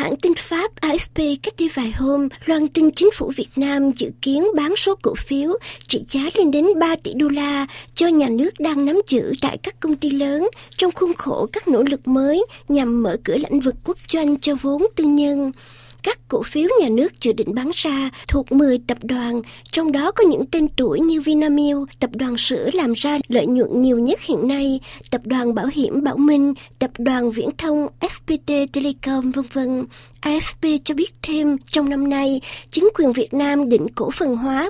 Hãng tin Pháp AFP cách đây vài hôm loan tin chính phủ Việt Nam dự kiến bán số cổ phiếu trị giá lên đến 3 tỷ đô la cho nhà nước đang nắm giữ tại các công ty lớn trong khuôn khổ các nỗ lực mới nhằm mở cửa lĩnh vực quốc doanh cho vốn tư nhân. Các cổ phiếu nhà nước dự định bán ra thuộc 10 tập đoàn, trong đó có những tên tuổi như Vinamilk, tập đoàn sữa làm ra lợi nhuận nhiều nhất hiện nay, tập đoàn bảo hiểm Bảo Minh, tập đoàn viễn thông FPT Telecom, v.v. AFP cho biết thêm, trong năm nay, chính quyền Việt Nam định cổ phần hóa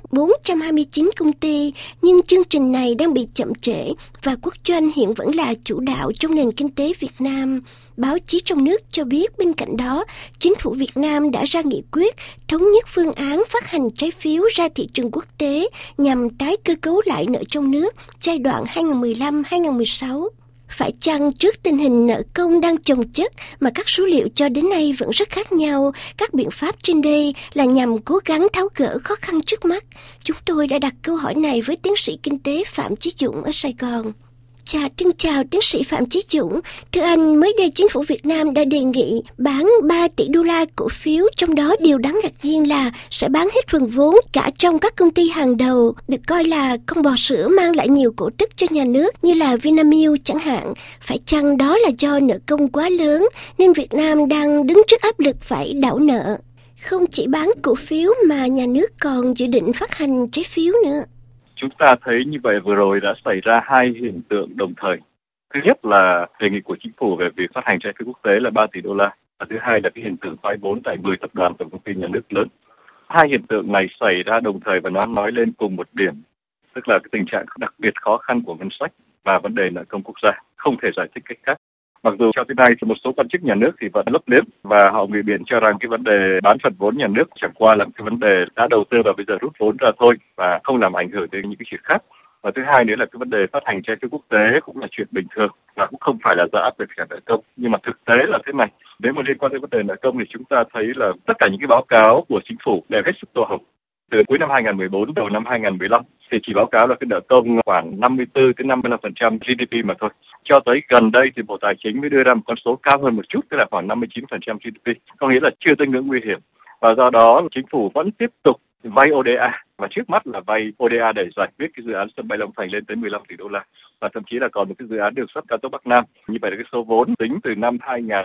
429 công ty, nhưng chương trình này đang bị chậm trễ và quốc doanh hiện vẫn là chủ đạo trong nền kinh tế Việt Nam. Báo chí trong nước cho biết bên cạnh đó, chính phủ Việt Nam đã ra nghị quyết thống nhất phương án phát hành trái phiếu ra thị trường quốc tế nhằm tái cơ cấu lại nợ trong nước giai đoạn 2015-2016. Phải chăng trước tình hình nợ công đang chồng chất mà các số liệu cho đến nay vẫn rất khác nhau, các biện pháp trên đây là nhằm cố gắng tháo gỡ khó khăn trước mắt? Chúng tôi đã đặt câu hỏi này với tiến sĩ kinh tế Phạm Chí Dũng ở Sài Gòn. Xin chào tiến sĩ Phạm Chí Dũng. Thưa anh, mới đây chính phủ Việt Nam đã đề nghị bán 3 tỷ đô la cổ phiếu, trong đó điều đáng ngạc nhiên là sẽ bán hết phần vốn cả trong các công ty hàng đầu, được coi là con bò sữa mang lại nhiều cổ tức cho nhà nước như là Vinamilk chẳng hạn. Phải chăng đó là do nợ công quá lớn nên Việt Nam đang đứng trước áp lực phải đảo nợ? Không chỉ bán cổ phiếu mà nhà nước còn dự định phát hành trái phiếu nữa. Chúng ta thấy như vậy vừa rồi đã xảy ra hai hiện tượng đồng thời. Thứ nhất là đề nghị của chính phủ về việc phát hành trái phiếu quốc tế là 3 tỷ đô la. Và thứ hai là cái hiện tượng thoái vốn tại 10 tập đoàn tổng công ty nhà nước lớn. Hai hiện tượng này xảy ra đồng thời và nó nói lên cùng một điểm. Tức là cái tình trạng đặc biệt khó khăn của ngân sách và vấn đề nợ công quốc gia. Không thể giải thích cách khác. Mặc dù cho tới nay thì một số quan chức nhà nước thì vẫn lấp liếm và họ ngụy biện cho rằng cái vấn đề bán phần vốn nhà nước chẳng qua là cái vấn đề đã đầu tư và bây giờ rút vốn ra thôi và không làm ảnh hưởng đến những cái chuyện khác. Và thứ hai nữa là cái vấn đề phát hành trái phiếu quốc tế cũng là chuyện bình thường và cũng không phải là do áp lực trả nợ công. Nhưng mà thực tế là thế này, nếu mà liên quan đến vấn đề nợ công thì chúng ta thấy là tất cả những cái báo cáo của chính phủ đều hết sức tô hồng. Từ cuối năm 2014 đầu năm 2015 thì chỉ báo cáo là cái nợ công khoảng 54 đến 55% GDP mà thôi. Cho tới gần đây thì Bộ Tài chính mới đưa ra một con số cao hơn một chút, tức là khoảng 59% GDP. Có nghĩa là chưa tới ngưỡng nguy hiểm. Và do đó chính phủ vẫn tiếp tục vay ODA và trước mắt là vay ODA để giải quyết cái dự án sân bay Long Thành lên tới 15 tỷ đô la. Và thậm chí là còn một cái dự án đường sắt cao tốc Bắc Nam. Như vậy là cái số vốn tính từ năm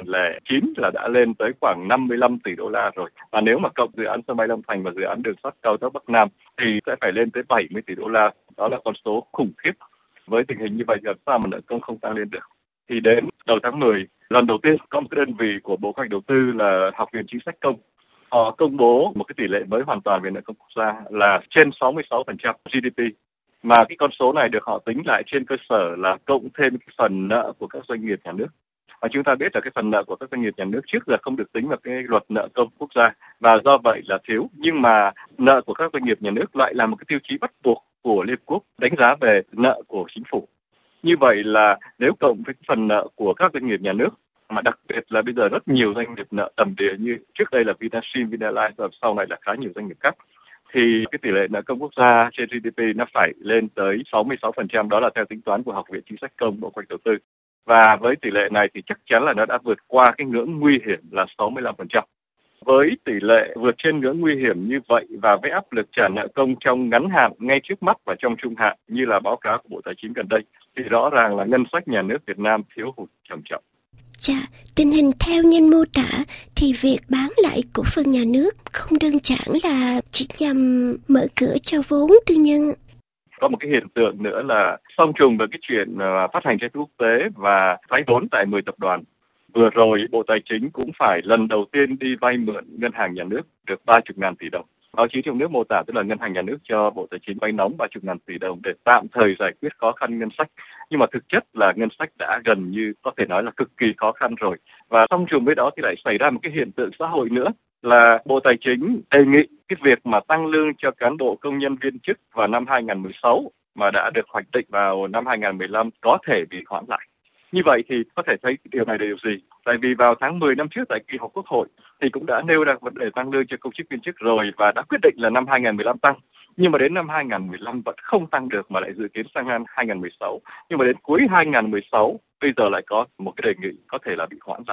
2009 là đã lên tới khoảng 55 tỷ đô la rồi. Và nếu mà cộng dự án sân bay Long Thành và dự án đường sắt cao tốc Bắc Nam thì sẽ phải lên tới 70 tỷ đô la. Đó là con số khủng khiếp. Với tình hình như vậy làm sao mà nợ công không tăng lên được? Thì đến đầu tháng 10, lần đầu tiên có một cái đơn vị của Bộ Kế hoạch Đầu tư là Học viện Chính sách Công. Họ công bố một cái tỷ lệ mới hoàn toàn về nợ công quốc gia là trên 66% GDP. Mà cái con số này được họ tính lại trên cơ sở là cộng thêm cái phần nợ của các doanh nghiệp nhà nước. Và chúng ta biết là cái phần nợ của các doanh nghiệp nhà nước trước giờ không được tính vào cái luật nợ công quốc gia và do vậy là thiếu. Nhưng mà nợ của các doanh nghiệp nhà nước lại là một cái tiêu chí bắt buộc của Liên Hợp Quốc đánh giá về nợ của chính phủ. Như vậy là nếu cộng với phần nợ của các doanh nghiệp nhà nước, mà đặc biệt là bây giờ rất nhiều doanh nghiệp nợ tầm đĩa như trước đây là Vinasin, Vinalife và sau này là khá nhiều doanh nghiệp khác, thì cái tỷ lệ nợ công quốc gia trên GDP nó phải lên tới 66%, đó là theo tính toán của Học viện Chính sách Công Bộ Kế hoạch Đầu tư. Và với tỷ lệ này thì chắc chắn là nó đã vượt qua cái ngưỡng nguy hiểm là 65%. Với tỷ lệ vượt trên ngưỡng nguy hiểm như vậy và với áp lực trả nợ công trong ngắn hạn ngay trước mắt và trong trung hạn như là báo cáo của Bộ Tài chính gần đây, thì rõ ràng là ngân sách nhà nước Việt Nam thiếu hụt trầm trọng. Tình hình theo như mô tả thì việc bán lại cổ phần nhà nước không đơn giản là chỉ nhằm mở cửa cho vốn tư nhân. Có một cái hiện tượng nữa là song trùng với cái chuyện phát hành trái phiếu quốc tế và thoái vốn tại 10 tập đoàn. Vừa rồi Bộ Tài chính cũng phải lần đầu tiên đi vay mượn ngân hàng nhà nước được 30.000 tỷ đồng. Báo chí trong nước mô tả tức là ngân hàng nhà nước cho Bộ Tài chính vay nóng 30.000 tỷ đồng để tạm thời giải quyết khó khăn ngân sách. Nhưng mà thực chất là ngân sách đã gần như có thể nói là cực kỳ khó khăn rồi. Và song trùng với đó thì lại xảy ra một cái hiện tượng xã hội nữa là Bộ Tài chính đề nghị cái việc mà tăng lương cho cán bộ công nhân viên chức vào năm 2016 mà đã được hoạch định vào năm 2015 có thể bị hoãn lại. Như vậy thì có thể thấy điều này là điều gì? Tại vì vào tháng 10 năm trước tại kỳ họp Quốc hội thì cũng đã nêu ra vấn đề tăng lương cho công chức viên chức rồi và đã quyết định là năm 2015 tăng. Nhưng mà đến năm 2015 vẫn không tăng được mà lại dự kiến sang năm 2016. Nhưng mà đến cuối 2016 bây giờ lại có một cái đề nghị có thể là bị hoãn lại.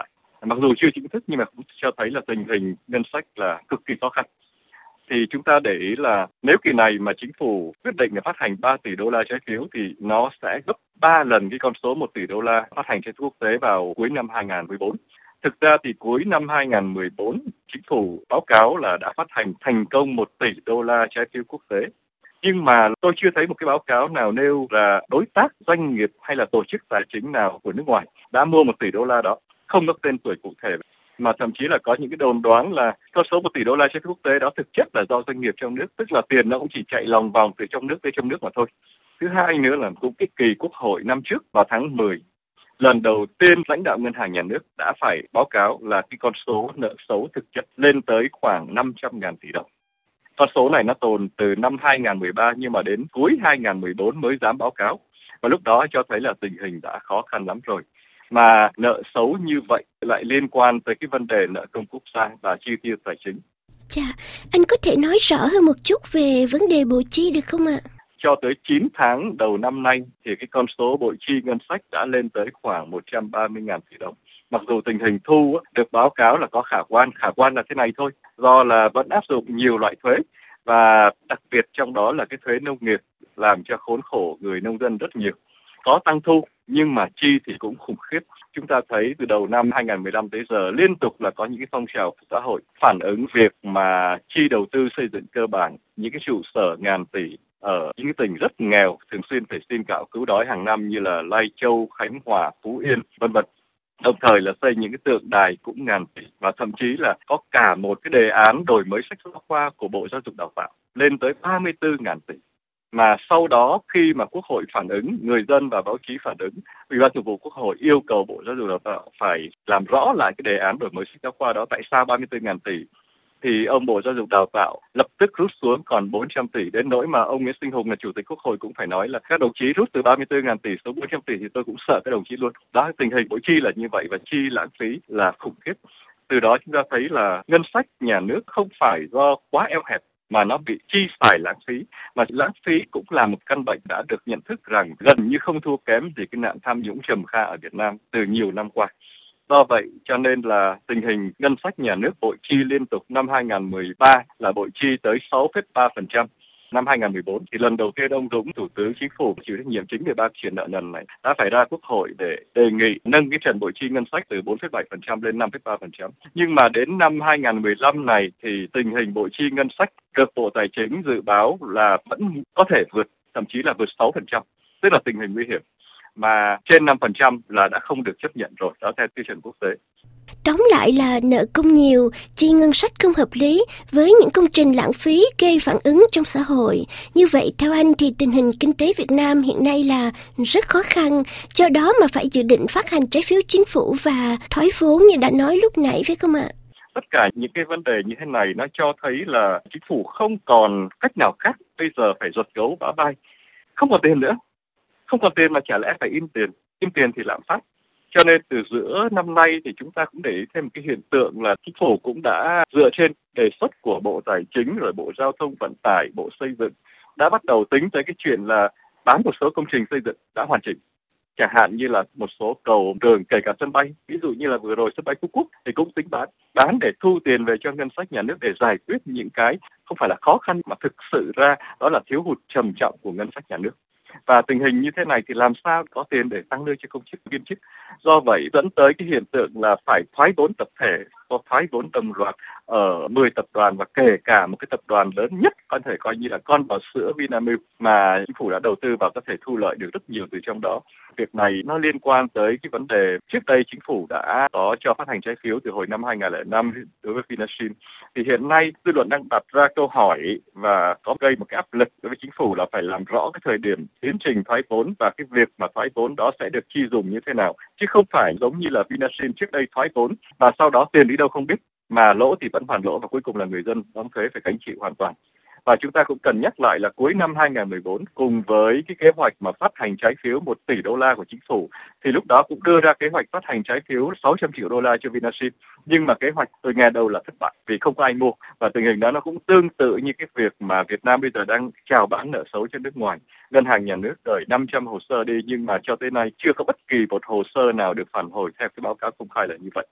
Mặc dù chưa chính thức nhưng mà cũng cho thấy là tình hình ngân sách là cực kỳ khó khăn. Thì chúng ta để ý là nếu kỳ này mà chính phủ quyết định là phát hành 3 tỷ đô la trái phiếu thì nó sẽ gấp 3 lần cái con số 1 tỷ đô la phát hành trái phiếu quốc tế vào cuối năm 2014. Thực ra thì cuối năm 2014, chính phủ báo cáo là đã phát hành thành công 1 tỷ đô la trái phiếu quốc tế. Nhưng mà tôi chưa thấy một cái báo cáo nào nêu là đối tác, doanh nghiệp hay là tổ chức tài chính nào của nước ngoài đã mua 1 tỷ đô la đó, không có tên tuổi cụ thể. Mà thậm chí là có những cái đồn đoán là con số 1 tỷ đô la trái phiếu quốc tế đó thực chất là do doanh nghiệp trong nước, tức là tiền nó cũng chỉ chạy lòng vòng từ trong nước tới trong nước mà thôi. Thứ hai nữa là cũng cái kỳ quốc hội năm trước vào tháng 10, lần đầu tiên lãnh đạo ngân hàng nhà nước đã phải báo cáo là cái con số nợ xấu thực chất lên tới khoảng 500.000 tỷ đồng. Con số này nó tồn từ năm 2013 nhưng mà đến cuối 2014 mới dám báo cáo. Và lúc đó cho thấy là tình hình đã khó khăn lắm rồi. Mà nợ xấu như vậy lại liên quan tới cái vấn đề nợ công quốc gia và chi tiêu tài chính. Chà, anh có thể nói rõ hơn một chút về vấn đề bộ chi được không ạ? Cho tới 9 tháng đầu năm nay thì cái con số bội chi ngân sách đã lên tới khoảng 130.000 tỷ đồng. Mặc dù tình hình thu được báo cáo là có khả quan là thế này thôi, do là vẫn áp dụng nhiều loại thuế và đặc biệt trong đó là cái thuế nông nghiệp làm cho khốn khổ người nông dân rất nhiều. Có tăng thu nhưng mà chi thì cũng khủng khiếp. Chúng ta thấy từ đầu năm 2015 tới giờ liên tục là có những cái phong trào xã hội phản ứng việc mà chi đầu tư xây dựng cơ bản, những cái trụ sở ngàn tỷ ở những cái tỉnh rất nghèo thường xuyên phải xin gạo cứu đói hàng năm như là Lai Châu, Khánh Hòa, Phú Yên, vân vân. Đồng thời là xây những cái tượng đài cũng ngàn tỷ và thậm chí là có cả một cái đề án đổi mới sách giáo khoa của Bộ Giáo dục Đào tạo lên tới 34.000 tỷ. Mà sau đó khi mà Quốc hội phản ứng, người dân và báo chí phản ứng, Ủy ban Thường vụ Quốc hội yêu cầu Bộ Giáo dục Đào tạo phải làm rõ lại cái đề án đổi mới sách giáo khoa đó tại sao 34.000 tỷ. Thì ông Bộ Giáo dục Đào tạo lập tức rút xuống còn 400 tỷ, đến nỗi mà ông Nguyễn Sinh Hùng là Chủ tịch Quốc hội cũng phải nói là các đồng chí rút từ 34.000 tỷ xuống 400 tỷ thì tôi cũng sợ các đồng chí luôn. Đó, tình hình bội chi là như vậy và chi lãng phí là khủng khiếp. Từ đó chúng ta thấy là ngân sách nhà nước không phải do quá eo hẹp mà nó bị chi xài lãng phí, mà lãng phí cũng là một căn bệnh đã được nhận thức rằng gần như không thua kém gì cái nạn tham nhũng trầm kha ở Việt Nam từ nhiều năm qua. Do vậy cho nên là tình hình ngân sách nhà nước bội chi liên tục năm 2013 là bội chi tới 6,3%. Năm 2014 thì lần đầu tiên ông Dũng, Thủ tướng Chính phủ chịu trách nhiệm chính về ban chuyển nợ nần này đã phải ra Quốc hội để đề nghị nâng cái trần bội chi ngân sách từ 4,7% lên 5,3%. Nhưng mà đến năm 2015 này thì tình hình bội chi ngân sách được Bộ Tài chính dự báo là vẫn có thể vượt, thậm chí là vượt 6%, tức là tình hình nguy hiểm. Mà trên 5% là đã không được chấp nhận rồi, đó theo tiêu chuẩn quốc tế. Tóm lại là nợ công nhiều, chi ngân sách không hợp lý với những công trình lãng phí gây phản ứng trong xã hội. Như vậy theo anh thì tình hình kinh tế Việt Nam hiện nay là rất khó khăn, do đó mà phải dự định phát hành trái phiếu chính phủ và thoái vốn như đã nói lúc nãy phải không ạ? Tất cả những cái vấn đề như thế này nó cho thấy là chính phủ không còn cách nào khác, bây giờ phải giật gấu vã bay. Không còn tiền nữa, không còn tiền mà chả lẽ phải in tiền thì lạm phát. Cho nên từ giữa năm nay thì chúng ta cũng để ý thêm một cái hiện tượng là chính phủ cũng đã dựa trên đề xuất của Bộ Tài chính, rồi Bộ Giao thông Vận tải, Bộ Xây dựng đã bắt đầu tính tới cái chuyện là bán một số công trình xây dựng đã hoàn chỉnh. Chẳng hạn như là một số cầu đường, kể cả sân bay, ví dụ như là vừa rồi sân bay Phú Quốc thì cũng tính bán để thu tiền về cho ngân sách nhà nước để giải quyết những cái không phải là khó khăn mà thực sự ra đó là thiếu hụt trầm trọng của ngân sách nhà nước. Và tình hình như thế này thì làm sao có tiền để tăng lương cho công chức viên chức. Do vậy dẫn tới cái hiện tượng là phải thoái vốn tập thể, có thoái vốn đồng loạt ở 10 tập đoàn và kể cả một cái tập đoàn lớn nhất có thể coi như là con bò sữa Vinamilk mà chính phủ đã đầu tư vào có thể thu lợi được rất nhiều từ trong đó. Việc này nó liên quan tới cái vấn đề trước đây chính phủ đã có cho phát hành trái phiếu từ hồi năm 2005 đối với Vinashin. Thì hiện nay dư luận đang đặt ra câu hỏi và có gây một cái áp lực đối với chính phủ là phải làm rõ cái thời điểm tiến trình thoái vốn và cái việc mà thoái vốn đó sẽ được chi dùng như thế nào, chứ không phải giống như là Vinashin trước đây thoái vốn và sau đó tiền đi đâu không biết, mà lỗ thì vẫn hoàn lỗ và cuối cùng là người dân đóng thuế phải gánh chịu hoàn toàn. Và chúng ta cũng cần nhắc lại là cuối năm 2014 cùng với cái kế hoạch mà phát hành trái phiếu 1 tỷ đô la của chính phủ thì lúc đó cũng đưa ra kế hoạch phát hành trái phiếu 600 triệu đô la cho Vinashin. Nhưng mà kế hoạch từ ngày đầu là thất bại vì không có ai mua, và tình hình đó nó cũng tương tự như cái việc mà Việt Nam bây giờ đang chào bán nợ xấu cho nước ngoài. Ngân hàng nhà nước đợi 500 hồ sơ đi nhưng mà cho tới nay chưa có bất kỳ một hồ sơ nào được phản hồi theo cái báo cáo công khai là như vậy.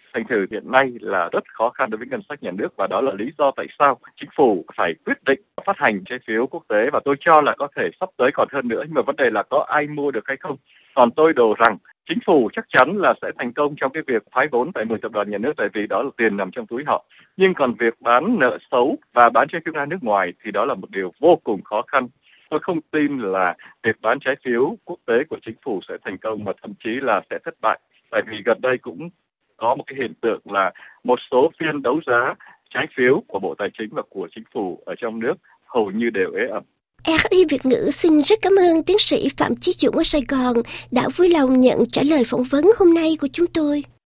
Thành thử hiện nay là rất khó khăn đối với ngân sách nhà nước, và đó là lý do tại sao chính phủ phải quyết định phát hành trái phiếu quốc tế, và tôi cho là có thể sắp tới còn hơn nữa, nhưng mà vấn đề là có ai mua được hay không. Còn tôi đồ rằng chính phủ chắc chắn là sẽ thành công trong cái việc thoái vốn tại 10 tập đoàn nhà nước, tại vì đó là tiền nằm trong túi họ. Nhưng còn việc bán nợ xấu và bán trái phiếu ra nước ngoài thì đó là một điều vô cùng khó khăn. Tôi không tin là việc bán trái phiếu quốc tế của chính phủ sẽ thành công, mà thậm chí là sẽ thất bại. Tại vì gần đây cũng có một cái hiện tượng là một số phiên đấu giá trái phiếu của Bộ Tài chính và của chính phủ ở trong nước hầu như đều ế ẩm. RFI Việt ngữ xin rất cảm ơn tiến sĩ Phạm Chí Dũng ở Sài Gòn đã vui lòng nhận trả lời phỏng vấn hôm nay của chúng tôi.